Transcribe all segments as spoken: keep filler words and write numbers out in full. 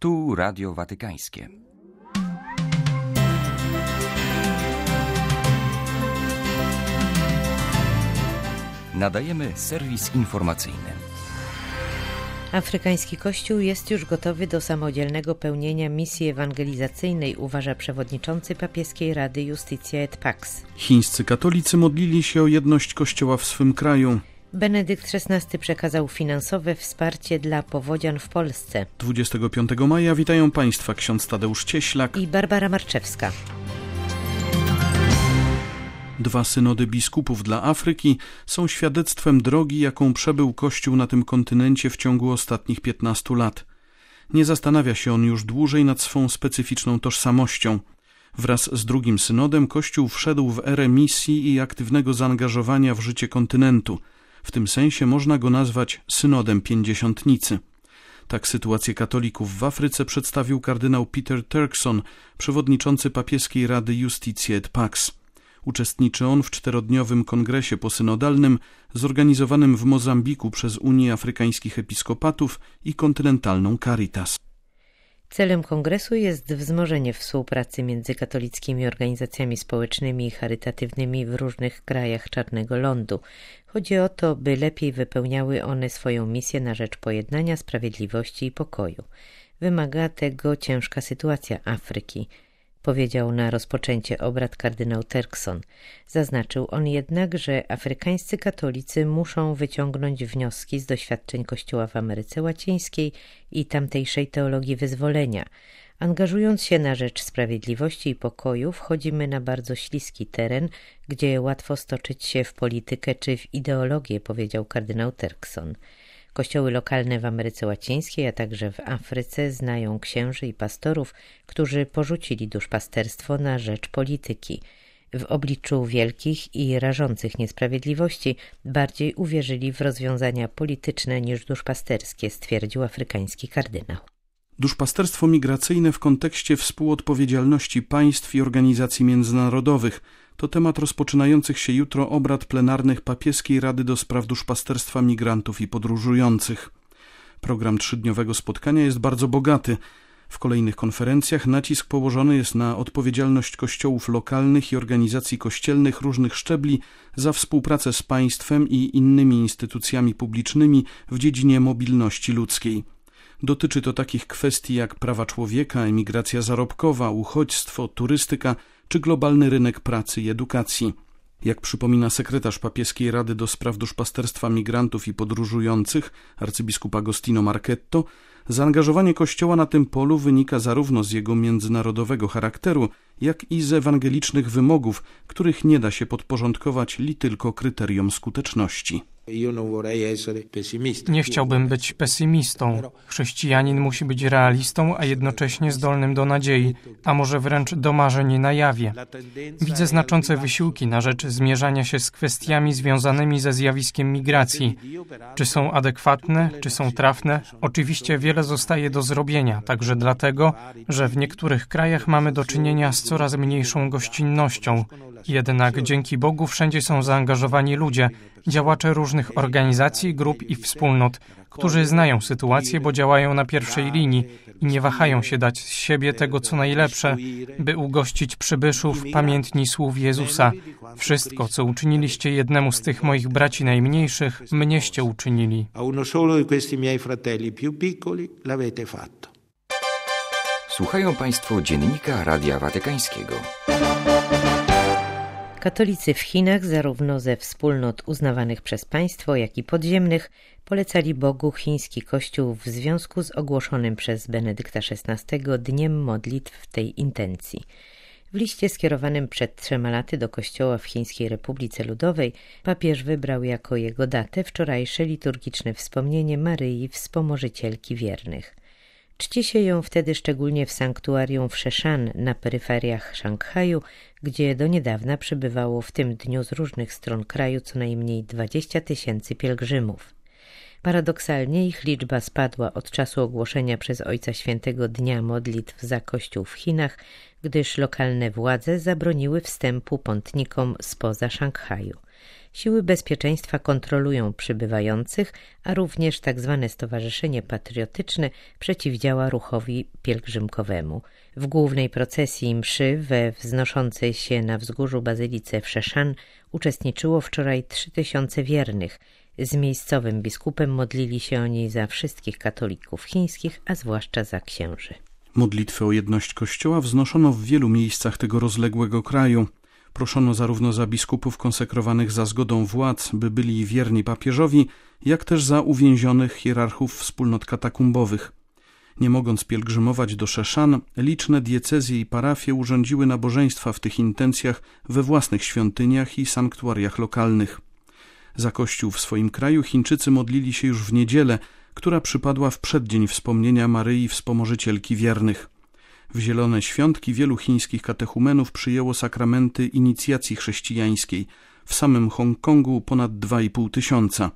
Tu Radio Watykańskie. Nadajemy serwis informacyjny. Afrykański Kościół jest już gotowy do samodzielnego pełnienia misji ewangelizacyjnej, uważa przewodniczący papieskiej Rady Justitia et Pax. Chińscy katolicy modlili się o jedność Kościoła w swym kraju. Benedykt szesnasty przekazał finansowe wsparcie dla powodzian w Polsce. dwudziestego piątego maja witają Państwa ksiądz Tadeusz Cieślak i Barbara Marczewska. Dwa synody biskupów dla Afryki są świadectwem drogi, jaką przebył Kościół na tym kontynencie w ciągu ostatnich piętnastu lat. Nie zastanawia się on już dłużej nad swą specyficzną tożsamością. Wraz z drugim synodem Kościół wszedł w erę misji i aktywnego zaangażowania w życie kontynentu. W tym sensie można go nazwać synodem pięćdziesiątnicy. Tak sytuację katolików w Afryce przedstawił kardynał Peter Turkson, przewodniczący papieskiej Rady Justitia et Pax. Uczestniczy on w czterodniowym kongresie posynodalnym zorganizowanym w Mozambiku przez Unię Afrykańskich Episkopatów i kontynentalną Caritas. Celem kongresu jest wzmożenie współpracy między katolickimi organizacjami społecznymi i charytatywnymi w różnych krajach Czarnego Lądu. Chodzi o to, by lepiej wypełniały one swoją misję na rzecz pojednania, sprawiedliwości i pokoju. Wymaga tego ciężka sytuacja Afryki, powiedział na rozpoczęcie obrad kardynał Turkson. Zaznaczył on jednak, że afrykańscy katolicy muszą wyciągnąć wnioski z doświadczeń Kościoła w Ameryce Łacińskiej i tamtejszej teologii wyzwolenia. Angażując się na rzecz sprawiedliwości i pokoju, wchodzimy na bardzo śliski teren, gdzie łatwo stoczyć się w politykę czy w ideologię, powiedział kardynał Turkson. Kościoły lokalne w Ameryce Łacińskiej, a także w Afryce znają księży i pastorów, którzy porzucili duszpasterstwo na rzecz polityki. W obliczu wielkich i rażących niesprawiedliwości bardziej uwierzyli w rozwiązania polityczne niż duszpasterskie, stwierdził afrykański kardynał. Duszpasterstwo migracyjne w kontekście współodpowiedzialności państw i organizacji międzynarodowych to temat rozpoczynających się jutro obrad plenarnych papieskiej Rady do spraw duszpasterstwa migrantów i podróżujących. Program trzydniowego spotkania jest bardzo bogaty. W kolejnych konferencjach nacisk położony jest na odpowiedzialność kościołów lokalnych i organizacji kościelnych różnych szczebli za współpracę z państwem i innymi instytucjami publicznymi w dziedzinie mobilności ludzkiej. Dotyczy to takich kwestii jak prawa człowieka, emigracja zarobkowa, uchodźstwo, turystyka czy globalny rynek pracy i edukacji. Jak przypomina sekretarz papieskiej Rady do spraw duszpasterstwa migrantów i podróżujących, arcybiskup Agostino Marchetto, zaangażowanie Kościoła na tym polu wynika zarówno z jego międzynarodowego charakteru, jak i z ewangelicznych wymogów, których nie da się podporządkować li tylko kryteriom skuteczności. Nie chciałbym być pesymistą. Chrześcijanin musi być realistą, a jednocześnie zdolnym do nadziei, a może wręcz do marzeń na jawie. Widzę znaczące wysiłki na rzecz zmierzania się z kwestiami związanymi ze zjawiskiem migracji. Czy są adekwatne, czy są trafne? Oczywiście wiele zostaje do zrobienia, także dlatego, że w niektórych krajach mamy do czynienia z coraz mniejszą gościnnością. Jednak dzięki Bogu wszędzie są zaangażowani ludzie, działacze różnych organizacji, grup i wspólnot, którzy znają sytuację, bo działają na pierwszej linii i nie wahają się dać z siebie tego, co najlepsze, by ugościć przybyszów pamiętni słów Jezusa. Wszystko, co uczyniliście jednemu z tych moich braci najmniejszych, mnieście uczynili. Słuchają Państwo Dziennika Radia Watykańskiego. Katolicy w Chinach, zarówno ze wspólnot uznawanych przez państwo, jak i podziemnych, polecali Bogu chiński kościół w związku z ogłoszonym przez Benedykta szesnastego Dniem Modlitw w tej intencji. W liście skierowanym przed trzema laty do kościoła w Chińskiej Republice Ludowej papież wybrał jako jego datę wczorajsze liturgiczne wspomnienie Maryi, wspomożycielki wiernych. Czci się ją wtedy szczególnie w sanktuarium w Szeszan na peryferiach Szanghaju, gdzie do niedawna przybywało w tym dniu z różnych stron kraju co najmniej dwadzieścia tysięcy pielgrzymów. Paradoksalnie ich liczba spadła od czasu ogłoszenia przez Ojca Świętego Dnia Modlitw za Kościół w Chinach, gdyż lokalne władze zabroniły wstępu pątnikom spoza Szanghaju. Siły bezpieczeństwa kontrolują przybywających, a również tzw. Stowarzyszenie Patriotyczne przeciwdziała ruchowi pielgrzymkowemu. W głównej procesji mszy we wznoszącej się na wzgórzu bazylice w Szeszan uczestniczyło wczoraj trzy tysiące wiernych. Z miejscowym biskupem modlili się oni za wszystkich katolików chińskich, a zwłaszcza za księży. Modlitwy o jedność Kościoła wznoszono w wielu miejscach tego rozległego kraju. Proszono zarówno za biskupów konsekrowanych za zgodą władz, by byli wierni papieżowi, jak też za uwięzionych hierarchów wspólnot katakumbowych. Nie mogąc pielgrzymować do Szeszan, liczne diecezje i parafie urządziły nabożeństwa w tych intencjach we własnych świątyniach i sanktuariach lokalnych. Za Kościół w swoim kraju Chińczycy modlili się już w niedzielę, która przypadła w przeddzień wspomnienia Maryi Wspomożycielki wiernych. W zielone świątki wielu chińskich katechumenów przyjęło sakramenty inicjacji chrześcijańskiej. W samym Hongkongu ponad dwa i pół tysiąca.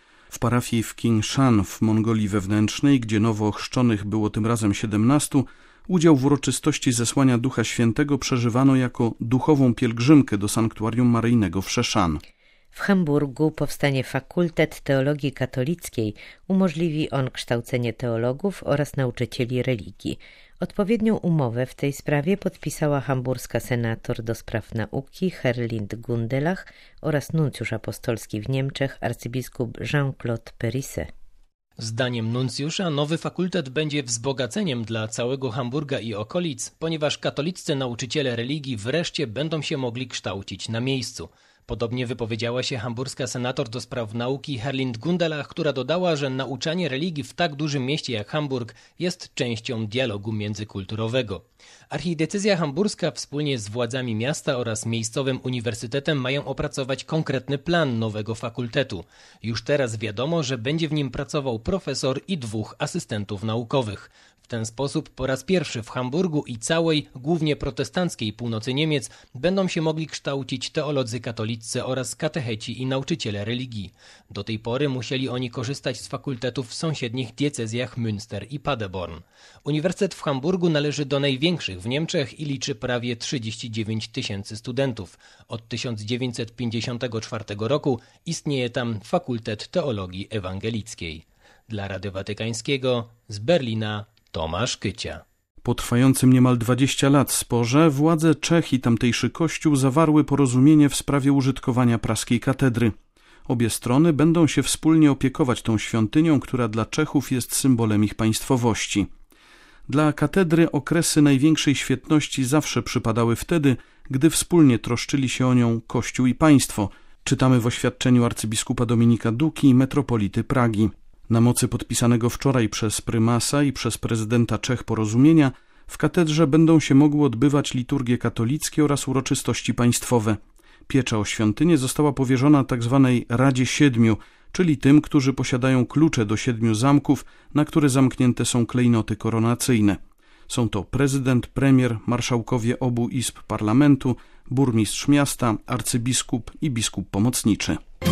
W parafii w Kingshan w Mongolii Wewnętrznej, gdzie nowo ochrzczonych było tym razem siedemnastu, udział w uroczystości zesłania Ducha Świętego przeżywano jako duchową pielgrzymkę do sanktuarium maryjnego w Szeszan. W Hamburgu powstanie Fakultet Teologii Katolickiej. Umożliwi on kształcenie teologów oraz nauczycieli religii. Odpowiednią umowę w tej sprawie podpisała hamburska senator do spraw nauki Herlind Gundelach oraz nuncjusz apostolski w Niemczech arcybiskup Jean-Claude Perisset. Zdaniem nuncjusza nowy fakultet będzie wzbogaceniem dla całego Hamburga i okolic, ponieważ katoliccy nauczyciele religii wreszcie będą się mogli kształcić na miejscu. Podobnie wypowiedziała się hamburska senator do spraw nauki Herlind Gundelach, która dodała, że nauczanie religii w tak dużym mieście jak Hamburg jest częścią dialogu międzykulturowego. Archidiecezja hamburska wspólnie z władzami miasta oraz miejscowym uniwersytetem mają opracować konkretny plan nowego fakultetu. Już teraz wiadomo, że będzie w nim pracował profesor i dwóch asystentów naukowych. W ten sposób po raz pierwszy w Hamburgu i całej, głównie protestanckiej północy Niemiec będą się mogli kształcić teolodzy katoliccy oraz katecheci i nauczyciele religii. Do tej pory musieli oni korzystać z fakultetów w sąsiednich diecezjach Münster i Paderborn. Uniwersytet w Hamburgu należy do największych w Niemczech i liczy prawie trzydzieści dziewięć tysięcy studentów. Od tysiąc dziewięćset pięćdziesiątego czwartego roku istnieje tam Fakultet Teologii Ewangelickiej. Dla Radia Watykańskiego z Berlina Tomasz Kycia. Po trwającym niemal dwadzieścia lat sporze władze Czech i tamtejszy kościół zawarły porozumienie w sprawie użytkowania praskiej katedry. Obie strony będą się wspólnie opiekować tą świątynią, która dla Czechów jest symbolem ich państwowości. Dla katedry okresy największej świetności zawsze przypadały wtedy, gdy wspólnie troszczyli się o nią Kościół i państwo. Czytamy w oświadczeniu arcybiskupa Dominika Duki, metropolity Pragi. Na mocy podpisanego wczoraj przez prymasa i przez prezydenta Czech porozumienia w katedrze będą się mogły odbywać liturgie katolickie oraz uroczystości państwowe. Piecza o świątynię została powierzona tzw. Radzie Siedmiu, czyli tym, którzy posiadają klucze do siedmiu zamków, na które zamknięte są klejnoty koronacyjne. Są to prezydent, premier, marszałkowie obu izb parlamentu, burmistrz miasta, arcybiskup i biskup pomocniczy.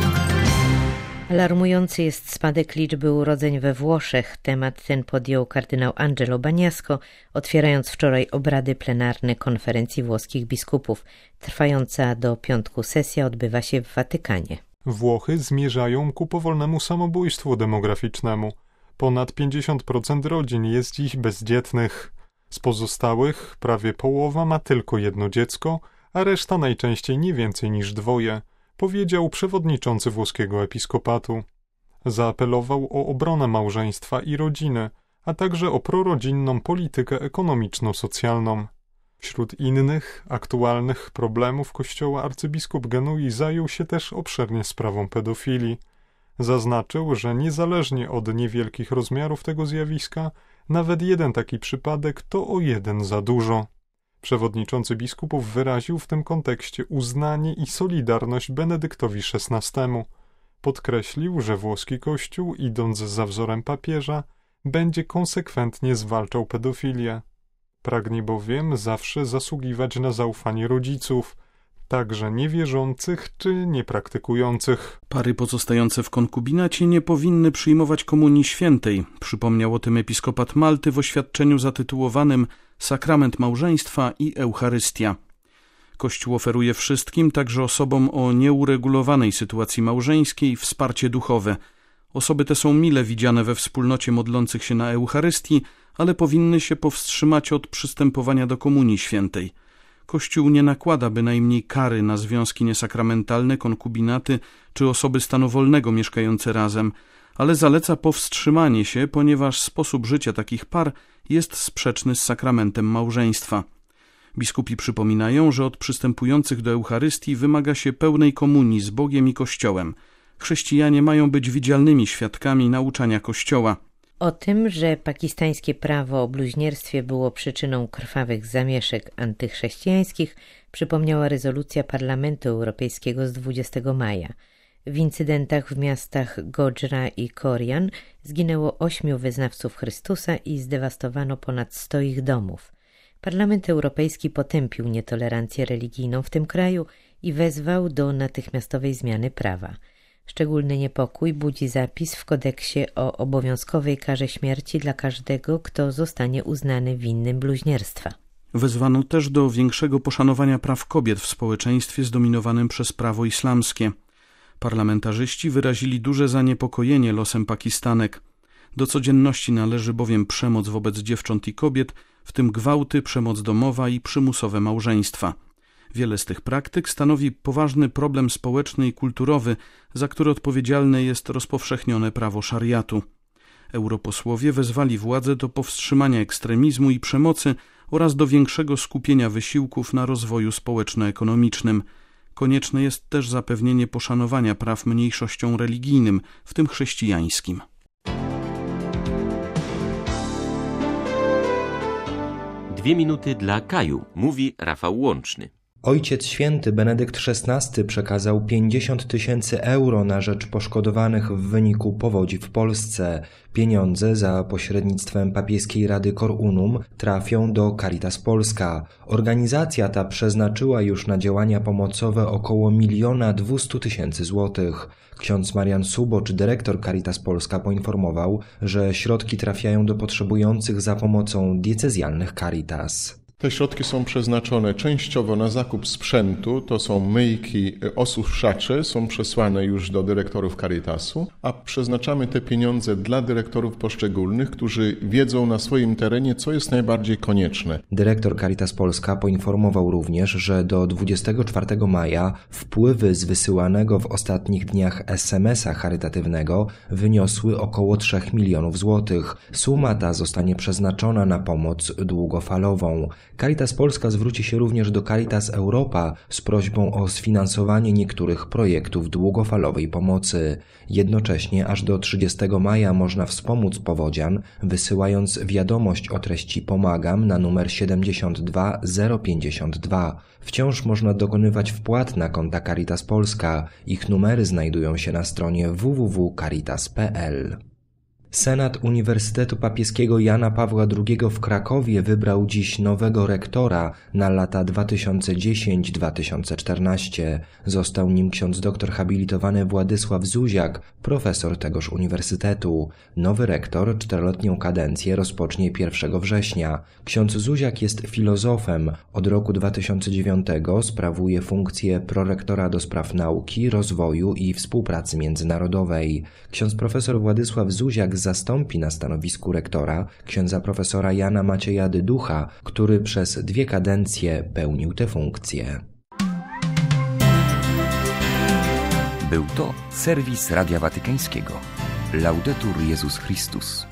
Alarmujący jest spadek liczby urodzeń we Włoszech. Temat ten podjął kardynał Angelo Bagnasco, otwierając wczoraj obrady plenarne konferencji włoskich biskupów. Trwająca do piątku sesja odbywa się w Watykanie. Włochy zmierzają ku powolnemu samobójstwu demograficznemu. Ponad pięćdziesiąt procent rodzin jest dziś bezdzietnych. Z pozostałych prawie połowa ma tylko jedno dziecko, a reszta najczęściej nie więcej niż dwoje, powiedział przewodniczący włoskiego episkopatu. Zaapelował o obronę małżeństwa i rodziny, a także o prorodzinną politykę ekonomiczno-socjalną. Wśród innych, aktualnych problemów Kościoła arcybiskup Genui zajął się też obszernie sprawą pedofilii. Zaznaczył, że niezależnie od niewielkich rozmiarów tego zjawiska, nawet jeden taki przypadek to o jeden za dużo. Przewodniczący biskupów wyraził w tym kontekście uznanie i solidarność Benedyktowi szesnastemu. Podkreślił, że włoski Kościół, idąc za wzorem papieża, będzie konsekwentnie zwalczał pedofilię. Pragnie bowiem zawsze zasługiwać na zaufanie rodziców, także niewierzących czy niepraktykujących. Pary pozostające w konkubinacie nie powinny przyjmować komunii świętej. Przypomniał o tym episkopat Malty w oświadczeniu zatytułowanym Sakrament małżeństwa i Eucharystia. Kościół oferuje wszystkim, także osobom o nieuregulowanej sytuacji małżeńskiej, wsparcie duchowe. Osoby te są mile widziane we wspólnocie modlących się na Eucharystii, ale powinny się powstrzymać od przystępowania do Komunii Świętej. Kościół nie nakłada bynajmniej kary na związki niesakramentalne, konkubinaty czy osoby stanu wolnego mieszkające razem, ale zaleca powstrzymanie się, ponieważ sposób życia takich par jest sprzeczny z sakramentem małżeństwa. Biskupi przypominają, że od przystępujących do Eucharystii wymaga się pełnej komunii z Bogiem i Kościołem. Chrześcijanie mają być widzialnymi świadkami nauczania Kościoła. O tym, że pakistańskie prawo o bluźnierstwie było przyczyną krwawych zamieszek antychrześcijańskich, przypomniała rezolucja Parlamentu Europejskiego z dwudziestego maja. W incydentach w miastach Godżra i Korian zginęło ośmiu wyznawców Chrystusa i zdewastowano ponad sto ich domów. Parlament Europejski potępił nietolerancję religijną w tym kraju i wezwał do natychmiastowej zmiany prawa. Szczególny niepokój budzi zapis w kodeksie o obowiązkowej karze śmierci dla każdego, kto zostanie uznany winnym bluźnierstwa. Wezwano też do większego poszanowania praw kobiet w społeczeństwie zdominowanym przez prawo islamskie. Parlamentarzyści wyrazili duże zaniepokojenie losem Pakistanek. Do codzienności należy bowiem przemoc wobec dziewcząt i kobiet, w tym gwałty, przemoc domowa i przymusowe małżeństwa. Wiele z tych praktyk stanowi poważny problem społeczny i kulturowy, za który odpowiedzialne jest rozpowszechnione prawo szariatu. Europosłowie wezwali władze do powstrzymania ekstremizmu i przemocy oraz do większego skupienia wysiłków na rozwoju społeczno-ekonomicznym. Konieczne jest też zapewnienie poszanowania praw mniejszościom religijnym, w tym chrześcijańskim. Dwie minuty dla Kaju, mówi Rafał Łączny. Ojciec Święty Benedykt szesnasty przekazał pięćdziesiąt tysięcy euro na rzecz poszkodowanych w wyniku powodzi w Polsce. Pieniądze za pośrednictwem papieskiej Rady Cor Unum trafią do Caritas Polska. Organizacja ta przeznaczyła już na działania pomocowe około miliona dwustu tysięcy złotych. Ksiądz Marian Subocz, dyrektor Caritas Polska, poinformował, że środki trafiają do potrzebujących za pomocą diecezjalnych Caritas. Te środki są przeznaczone częściowo na zakup sprzętu, to są myjki, osuszacze, są przesłane już do dyrektorów Caritasu, a przeznaczamy te pieniądze dla dyrektorów poszczególnych, którzy wiedzą na swoim terenie, co jest najbardziej konieczne. Dyrektor Caritas Polska poinformował również, że do dwudziestego czwartego maja wpływy z wysyłanego w ostatnich dniach es em es a charytatywnego wyniosły około trzech milionów złotych. Suma ta zostanie przeznaczona na pomoc długofalową. Caritas Polska zwróci się również do Caritas Europa z prośbą o sfinansowanie niektórych projektów długofalowej pomocy. Jednocześnie aż do trzydziestego maja można wspomóc powodzian, wysyłając wiadomość o treści Pomagam na numer siedemdziesiąt dwa zero pięćdziesiąt dwa. Wciąż można dokonywać wpłat na konta Caritas Polska. Ich numery znajdują się na stronie w w w kropka caritas kropka p l. Senat Uniwersytetu Papieskiego Jana Pawła drugiego w Krakowie wybrał dziś nowego rektora na lata dwa tysiące dziesiąty do dwa tysiące czternastego. Został nim ksiądz doktor habilitowany Władysław Zuziak, profesor tegoż uniwersytetu. Nowy rektor czteroletnią kadencję rozpocznie pierwszego września. Ksiądz Zuziak jest filozofem. Od roku dwa tysiące dziewiątego sprawuje funkcję prorektora do spraw nauki, rozwoju i współpracy międzynarodowej. Ksiądz profesor Władysław Zuziak zastąpi na stanowisku rektora księdza profesora Jana Macieja Dyducha, który przez dwie kadencje pełnił tę funkcję. Był to serwis Radia Watykańskiego. Laudetur Jezus Chrystus.